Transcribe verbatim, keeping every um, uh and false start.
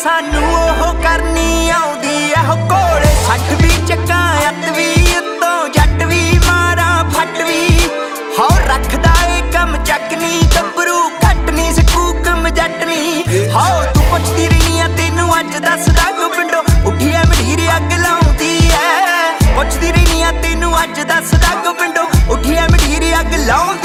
सानू ओह करनी आउंदी एहो कोले सठ भी चक्का अत भी उत्तों जट भी मारा फट भी हो रखदा ए कम चकनी गबरू घटनी सकूकम जटनी हो तू पुछदी रही आ तेनू अज दसदा गोबिंडो उठिया मडीर अग लाउंदी ऐ पुछदी रही आ तेनू अज दसदा गोबिंडो उठिया मडीर अग लाउंदी